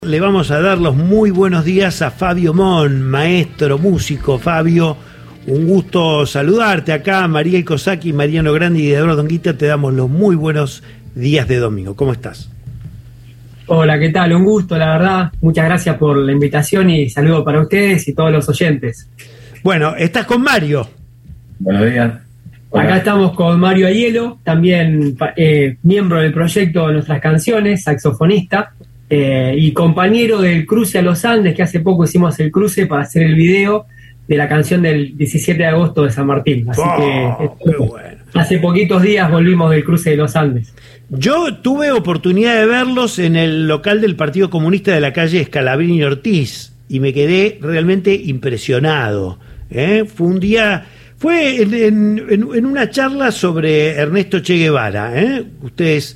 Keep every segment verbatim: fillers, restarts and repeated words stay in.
Le vamos a dar los muy buenos días a Fabio Mon, maestro, músico. Fabio, un gusto saludarte acá. María Icosaki, Mariano Grandi y Eduardo Anguita, te damos los muy buenos días de domingo. ¿Cómo estás? Hola, ¿qué tal? Un gusto, la verdad. Muchas gracias por la invitación y saludo para ustedes y todos los oyentes. Bueno, estás con Mario. Buenos días. Hola. Acá estamos con Mario Aiello, también eh, miembro del proyecto de Nuestras Canciones, saxofonista. Eh, y compañero del cruce a los Andes, que hace poco hicimos el cruce para hacer el video de la canción del diecisiete de agosto de San Martín. Así oh, que qué bueno. Hace poquitos días volvimos del cruce de los Andes. Yo tuve oportunidad de verlos en el local del Partido Comunista de la calle Scalabrini y Ortiz y me quedé realmente impresionado. ¿eh? Fue un día, fue en, en, en una charla sobre Ernesto Che Guevara. ¿eh? Ustedes...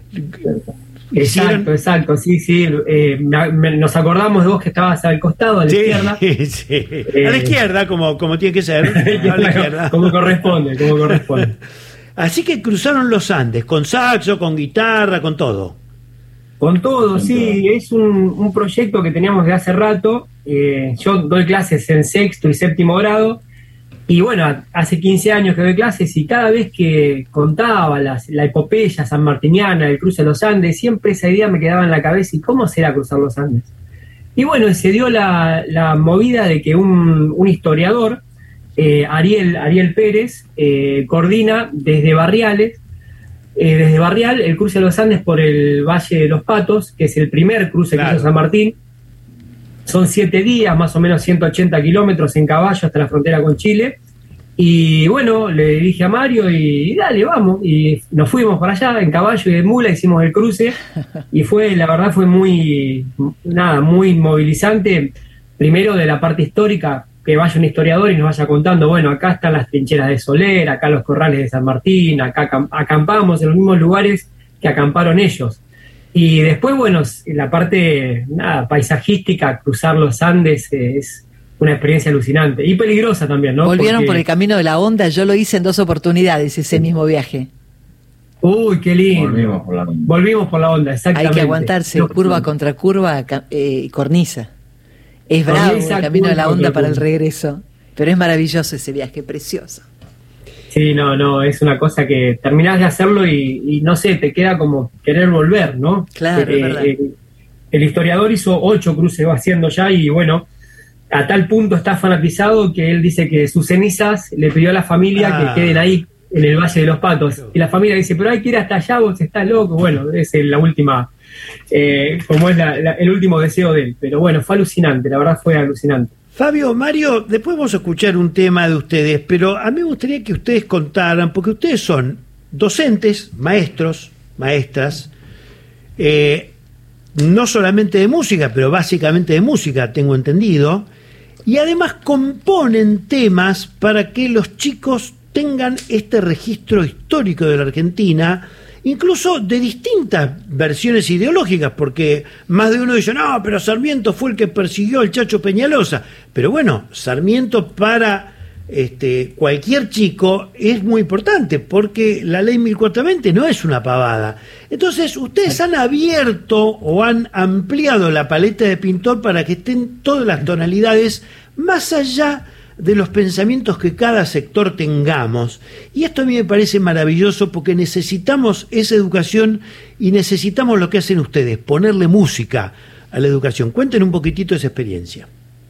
Exacto, exacto, sí, sí. Eh, me, me, nos acordamos de vos que estabas al costado, a la sí, izquierda. Sí. Eh, a la izquierda, como, como tiene que ser. A la izquierda. Como corresponde, como corresponde. Así que cruzaron los Andes, con saxo, con guitarra, con todo. Con todo, con sí. Todo. Es un, un proyecto que teníamos de hace rato. Eh, yo doy clases en sexto y séptimo grado. Y bueno, hace quince años que doy clases y cada vez que contaba las, la epopeya sanmartiniana del cruce de los Andes, siempre esa idea me quedaba en la cabeza, ¿y cómo será cruzar los Andes? Y bueno, se dio la, la movida de que un, un historiador, eh, Ariel, Ariel Pérez, eh, coordina desde Barriales, eh, desde Barrial el cruce de los Andes por el Valle de los Patos, que es el primer cruce claro. que hizo San Martín. Son siete días, más o menos ciento ochenta kilómetros en caballo hasta la frontera con Chile. Y bueno, le dije a Mario y, y dale, vamos. Y nos fuimos para allá en caballo y de mula, hicimos el cruce. Y fue, la verdad, fue muy, nada, muy movilizante. Primero de la parte histórica, que vaya un historiador y nos vaya contando, bueno, acá están las trincheras de Soler, acá los corrales de San Martín, acá acampamos en los mismos lugares que acamparon ellos. Y después, bueno, la parte nada, paisajística, cruzar los Andes es una experiencia alucinante. Y peligrosa también, ¿no? Volvieron Porque... por el camino de la onda, yo lo hice en dos oportunidades, ese mismo viaje. Uy, qué lindo. Volvimos por la onda. Volvimos por la onda, exactamente. Hay que aguantarse, no, curva no. contra curva, eh, cornisa. Es bravo cornisa, el camino de la onda para el curva. regreso, pero es maravilloso ese viaje, precioso. Sí, no, no, es una cosa que terminás de hacerlo y, y no sé, te queda como querer volver, ¿no? Claro, eh, es verdad. Eh, el historiador hizo ocho cruces, va haciendo ya y bueno, a tal punto está fanatizado que él dice que sus cenizas le pidió a la familia ah. que queden ahí en el Valle de los Patos. Y la familia dice, pero hay que ir hasta allá, vos estás loco. Bueno, es la última, eh, como es la, la, el último deseo de él. Pero bueno, fue alucinante, la verdad fue alucinante. Fabio, Mario, después vamos a escuchar un tema de ustedes, pero a mí me gustaría que ustedes contaran, porque ustedes son docentes, maestros, maestras, eh, no solamente de música, pero básicamente de música, tengo entendido, y además componen temas para que los chicos tengan este registro histórico de la Argentina, incluso de distintas versiones ideológicas, porque más de uno dice, no, pero Sarmiento fue el que persiguió al Chacho Peñalosa. Pero bueno, Sarmiento para este, cualquier chico es muy importante, porque la ley mil cuatrocientos veinte no es una pavada. Entonces, ustedes han abierto o han ampliado la paleta de pintor para que estén todas las tonalidades más allá de los pensamientos que cada sector tengamos. Y esto a mí me parece maravilloso porque necesitamos esa educación y necesitamos lo que hacen ustedes, ponerle música a la educación. Cuenten un poquitito esa experiencia.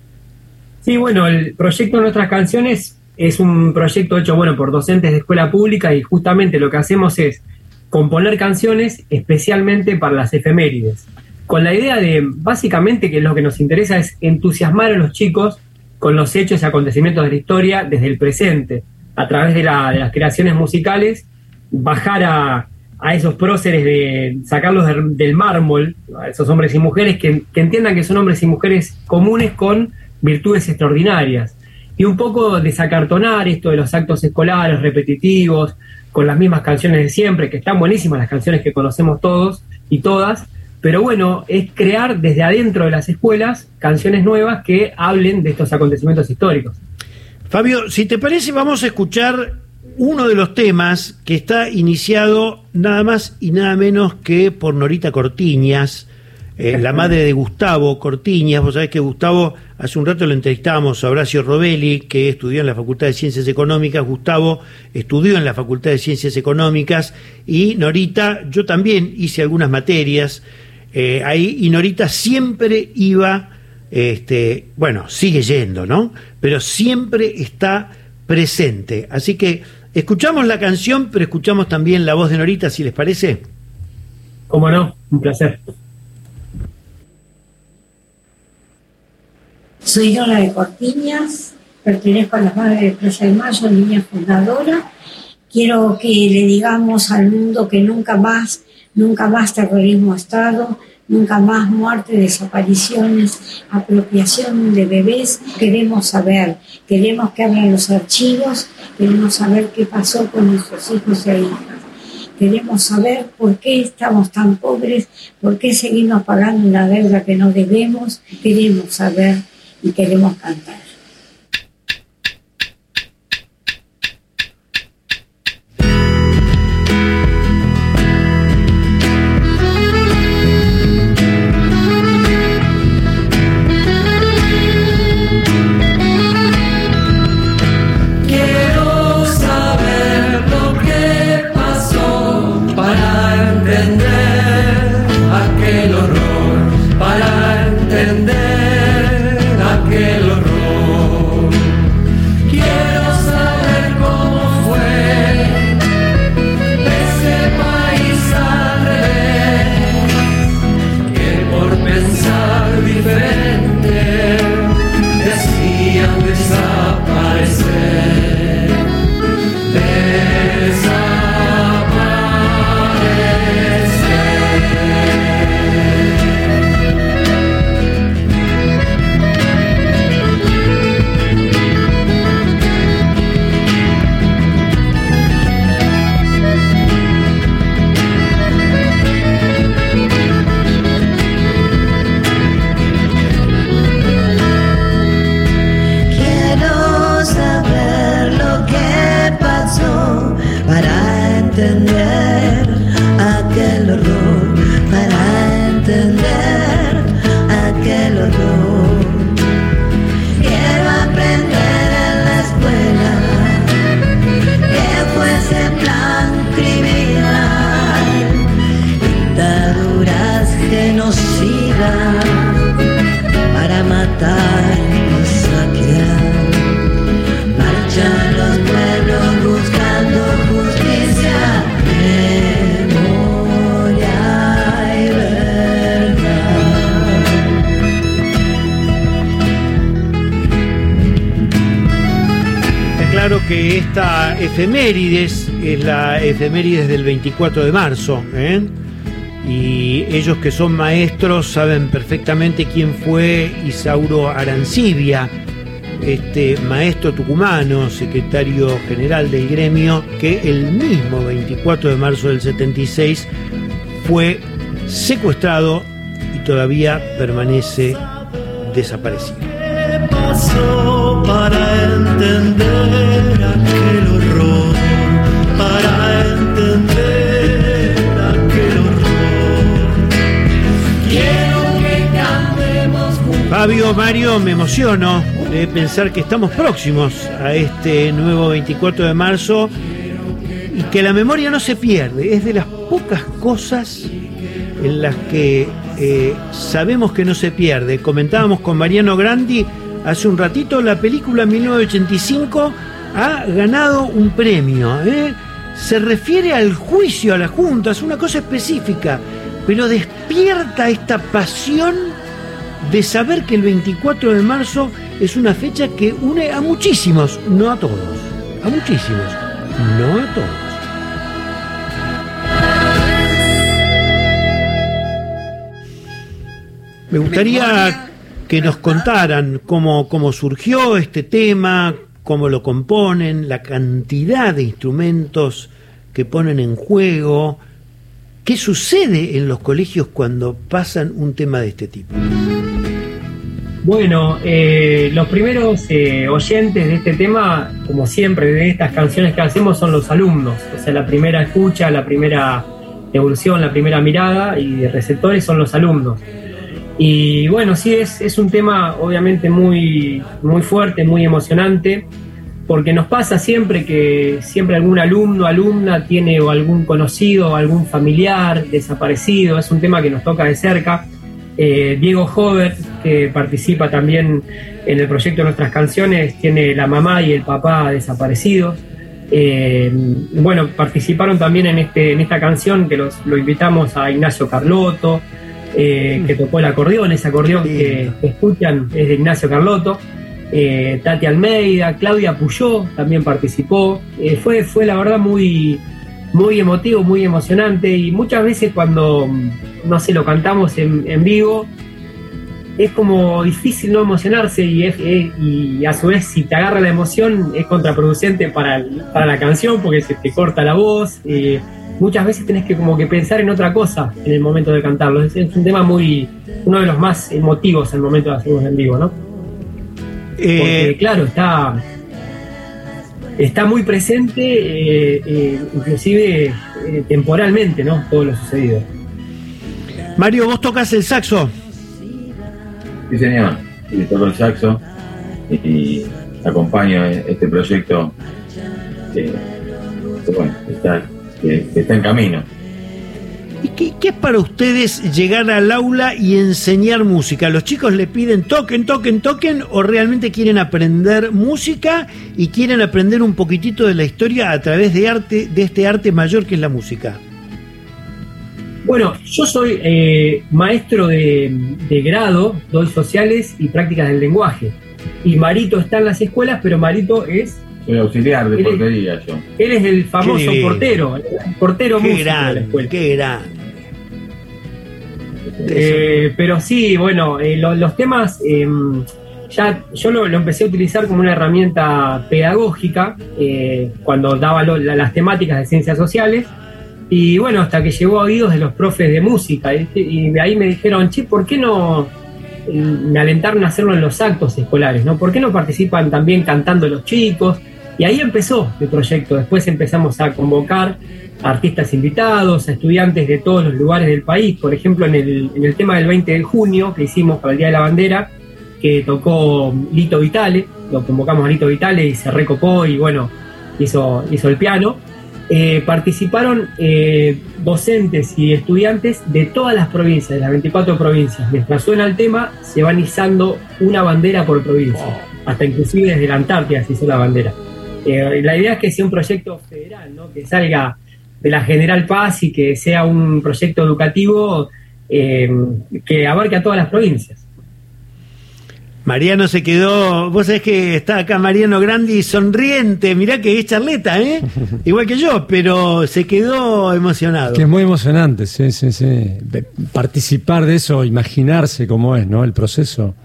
Sí, bueno, el proyecto de Nuestras Canciones es un proyecto hecho, bueno, por docentes de escuela pública y justamente lo que hacemos es componer canciones especialmente para las efemérides, con la idea de, básicamente, que lo que nos interesa es entusiasmar a los chicos con los hechos y acontecimientos de la historia desde el presente, a través de, la, de las creaciones musicales, bajar a, a esos próceres, de sacarlos de, del mármol, a esos hombres y mujeres que, que entiendan que son hombres y mujeres comunes con virtudes extraordinarias, y un poco desacartonar esto de los actos escolares repetitivos, con las mismas canciones de siempre, que están buenísimas las canciones que conocemos todos y todas, pero bueno, es crear desde adentro de las escuelas canciones nuevas que hablen de estos acontecimientos históricos. Fabio, si te parece, vamos a escuchar uno de los temas que está iniciado nada más y nada menos que por Norita Cortiñas, eh, la madre de Gustavo Cortiñas. Vos sabés que Gustavo, hace un rato lo entrevistábamos a Horacio Robelli, que estudió en la Facultad de Ciencias Económicas. Gustavo estudió en la Facultad de Ciencias Económicas, y Norita, yo también hice algunas materias eh, ahí, y Norita siempre iba, este, bueno, sigue yendo, ¿no? Pero siempre está presente. Así que escuchamos la canción, pero escuchamos también la voz de Norita, si les parece. Cómo no, un placer. Soy Lola de Cortiñas, pertenezco a las Madres de Plaza de Mayo, niña fundadora. Quiero que le digamos al mundo que nunca más, nunca más terrorismo a Estado, nunca más muerte, desapariciones, apropiación de bebés. Queremos saber, queremos que abran los archivos, queremos saber qué pasó con nuestros hijos e hijas. Queremos saber por qué estamos tan pobres, por qué seguimos pagando una deuda que no debemos. Queremos saber y queremos cantar. Que esta efemérides es la efemérides del veinticuatro de marzo, ¿eh? Y ellos que son maestros saben perfectamente quién fue Isauro Arancibia, este maestro tucumano, secretario general del gremio, que el mismo veinticuatro de marzo del setenta y seis fue secuestrado y todavía permanece desaparecido. ¿Qué pasó para entender aquel horror? Para entender aquel horror. Quiero que cantemos juntos. Fabio, Mario, me emociono de pensar que estamos próximos a este nuevo veinticuatro de marzo y que la memoria no se pierde. Es de las pocas cosas en las que eh, sabemos que no se pierde. Comentábamos con Mariano Grandi hace un ratito, la película mil novecientos ochenta y cinco ha ganado un premio, ¿eh? Se refiere al juicio a la Junta, es una cosa específica, pero despierta esta pasión de saber que el veinticuatro de marzo es una fecha que une a muchísimos, no a todos, a muchísimos, no a todos. Me gustaría que nos contaran cómo, cómo surgió este tema, cómo lo componen, la cantidad de instrumentos que ponen en juego, qué sucede en los colegios cuando pasan un tema de este tipo. Bueno, eh, los primeros eh, oyentes de este tema, como siempre, de estas canciones que hacemos, son los alumnos. O sea, la primera escucha, la primera evolución, la primera mirada y de receptores son los alumnos. Y bueno, sí, es, es un tema obviamente muy, muy fuerte, muy emocionante, porque nos pasa siempre que siempre algún alumno, alumna tiene o algún conocido o algún familiar desaparecido. Es un tema que nos toca de cerca. Eh, Diego Hover, que participa también en el proyecto de Nuestras Canciones, tiene la mamá y el papá desaparecidos. Eh, bueno, participaron también en, este, en esta canción, que los, lo invitamos a Ignacio Carlotto, eh, que tocó el acordeón. Ese acordeón que, que escuchan es de Ignacio Carlotto. Eh, Tati Almeida, Claudia Puyó también participó. Eh, fue, fue la verdad muy, muy emotivo, muy emocionante, y muchas veces cuando, no sé, lo cantamos en, en vivo, es como difícil no emocionarse, y, es, es, y a su vez si te agarra la emoción es contraproducente para, para la canción, porque se te corta la voz. Eh, muchas veces tenés que como que pensar en otra cosa en el momento de cantarlo. Es, es un tema muy, uno de los más emotivos en el momento de hacerlo en vivo, ¿no? Porque, eh, claro, está está muy presente, eh, eh, inclusive eh, temporalmente, ¿no? Todo lo sucedido. Mario, ¿vos tocas el saxo? Sí, señor. Sí, toco el saxo y, y acompaño este proyecto que, que bueno, está, que, que está en camino. ¿Y qué, qué es para ustedes llegar al aula y enseñar música? ¿Los chicos le piden toquen, toquen, toquen, o realmente quieren aprender música y quieren aprender un poquitito de la historia a través de arte, de este arte mayor que es la música? Bueno, yo soy eh, maestro de, de grado, doy sociales y prácticas del lenguaje. Y Marito está en las escuelas, pero Marito es... Soy auxiliar de él portería es, yo. Él es el famoso portero, el portero qué músico gran, de la escuela. Qué gran. Eh, pero sí, bueno, eh, lo, los temas, eh, ya yo lo, lo empecé a utilizar como una herramienta pedagógica eh, cuando daba lo, la, las temáticas de ciencias sociales. Y bueno, hasta que llegó a oídos de los profes de música, y, y de ahí me dijeron, che, ¿por qué no? Me alentaron a hacerlo en los actos escolares, ¿no? ¿Por qué no participan también cantando los chicos? Y ahí empezó el proyecto. Después empezamos a convocar a artistas invitados, a estudiantes de todos los lugares del país. Por ejemplo, en el, en el tema del veinte de junio que hicimos para el Día de la Bandera, que tocó Lito Vitale, lo convocamos a Lito Vitale y se recopó y bueno, hizo, hizo el piano. Eh, participaron eh, docentes y estudiantes de todas las provincias, de las veinticuatro provincias. Mientras suena el tema, se van izando una bandera por provincia, hasta inclusive desde la Antártida se hizo la bandera. Eh, la idea es que sea un proyecto federal, ¿no? Que salga de la General Paz y que sea un proyecto educativo eh, que abarque a todas las provincias. Mariano se quedó, vos sabés que está acá Mariano Grandi sonriente, mirá que es charleta, ¿eh? Igual que yo, pero se quedó emocionado. Que es muy emocionante, sí, sí, sí. De participar de eso, imaginarse cómo es, ¿no? El proceso.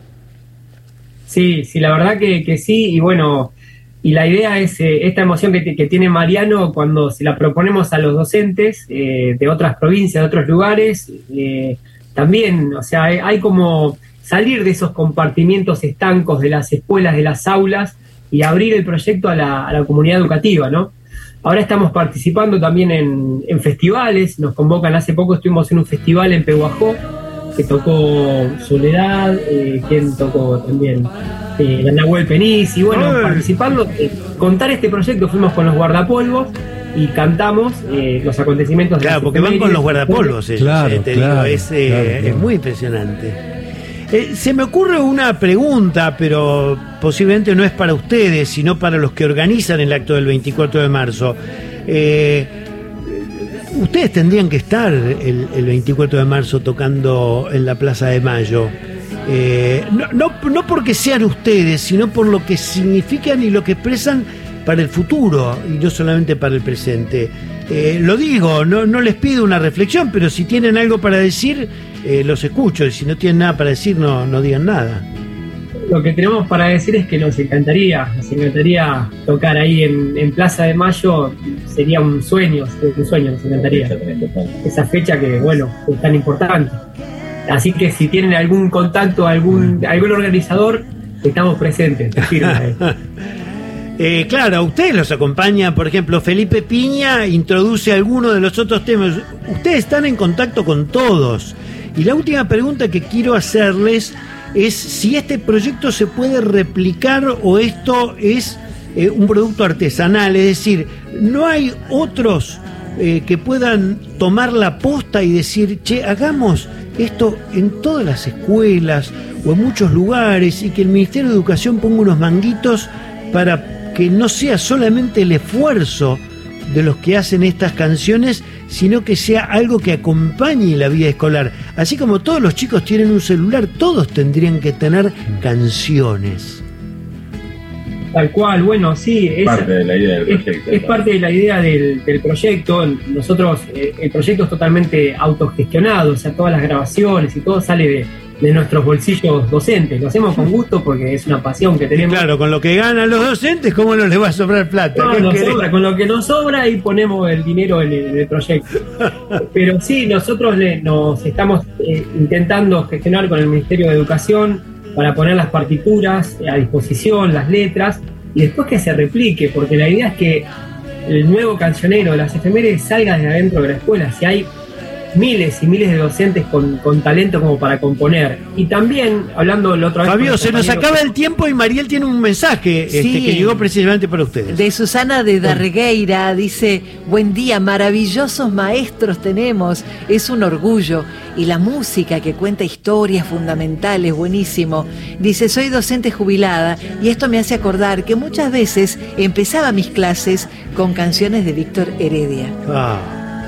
Sí, sí, la verdad que, que sí, y bueno, y la idea es eh, esta emoción que, que tiene Mariano cuando se la proponemos a los docentes eh, de otras provincias, de otros lugares, eh, también, o sea, hay, hay como salir de esos compartimientos estancos de las escuelas, de las aulas, y abrir el proyecto a la, a la comunidad educativa, ¿no? Ahora estamos participando también en, en festivales, nos convocan, hace poco estuvimos en un festival en Pehuajó, que tocó Soledad, eh, quien tocó también eh, la Nahuel Peniz, y bueno, Ay. participando, eh, contar este proyecto, fuimos con los guardapolvos y cantamos eh, los acontecimientos de Claro, las porque van con los efemérides. guardapolvos ellos, Claro, eh, te claro, digo, es, eh, claro, es claro. muy impresionante. Eh, se me ocurre una pregunta, pero posiblemente no es para ustedes, sino para los que organizan el acto del veinticuatro de marzo. Eh, ustedes tendrían que estar el, el veinticuatro de marzo tocando en la Plaza de Mayo. Eh, no, no, no porque sean ustedes, sino por lo que significan y lo que expresan para el futuro y no solamente para el presente. Eh, lo digo, no, no les pido una reflexión, pero si tienen algo para decir, eh, los escucho, y si no tienen nada para decir, no, no digan nada. Lo que tenemos para decir es que nos encantaría, nos encantaría tocar ahí en, en Plaza de Mayo, sería un sueño, un sueño, nos encantaría. Esa fecha que, bueno, es tan importante. Así que si tienen algún contacto, algún, algún organizador, estamos presentes. Firme. Eh, claro, a ustedes los acompaña, por ejemplo, Felipe Piña introduce algunos de los otros temas. Ustedes están en contacto con todos. Y la última pregunta que quiero hacerles es si este proyecto se puede replicar o esto es eh, un producto artesanal, es decir, no hay otros eh, que puedan tomar la posta y decir, che, hagamos esto en todas las escuelas o en muchos lugares y que el Ministerio de Educación ponga unos manguitos para que no sea solamente el esfuerzo de los que hacen estas canciones, sino que sea algo que acompañe la vida escolar. Así como todos los chicos tienen un celular, todos tendrían que tener canciones. Tal cual, bueno, sí, es parte de la idea del es, proyecto. es parte de la idea del, del proyecto. Nosotros, eh, el proyecto es totalmente autogestionado, o sea, todas las grabaciones y todo sale de, de nuestros bolsillos docentes. Lo hacemos con gusto porque es una pasión que tenemos. Claro, con lo que ganan los docentes, ¿cómo no les va a sobrar plata? No, ¿Qué nos querés? sobra, con lo que nos sobra y ponemos el dinero en el, en el proyecto. Pero sí, nosotros le, nos estamos eh, intentando gestionar con el Ministerio de Educación para poner las partituras a disposición, las letras, y después que se replique, porque la idea es que el nuevo cancionero de las efemérides salga desde adentro de la escuela. Si hay miles y miles de docentes con, con talento como para componer. Y también, hablando la otra vez... Fabio, con se nos compañeros- acaba el tiempo y Mariel tiene un mensaje este, Sí. que llegó precisamente para ustedes. De Susana de Darregueira, dice, buen día, maravillosos maestros tenemos, es un orgullo. Y la música que cuenta historias fundamentales, buenísimo. Dice, soy docente jubilada y esto me hace acordar que muchas veces empezaba mis clases con canciones de Víctor Heredia. Ah.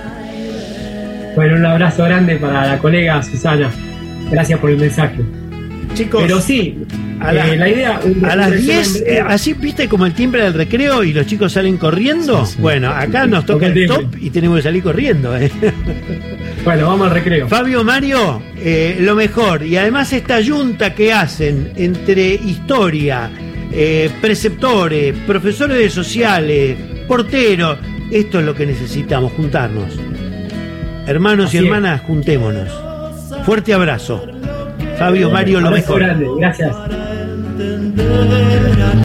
Bueno, un abrazo grande para la colega Susana. Gracias por el mensaje. Chicos, Pero sí, a, eh, la- la idea... un- a un las resumen diez, breve. eh, así viste como el timbre del recreo y los chicos salen corriendo. Sí, sí. Bueno, acá nos toca el Toca top el timbre. y tenemos que salir corriendo. eh. Bueno, vamos al recreo. Fabio, Mario, eh, lo mejor. Y además esta yunta que hacen entre historia, eh, preceptores, profesores de sociales, porteros, esto es lo que necesitamos, juntarnos. Hermanos Así y es. hermanas, juntémonos. Fuerte abrazo. Fabio, Mario, lo Abrazo mejor. grande, gracias. Para entender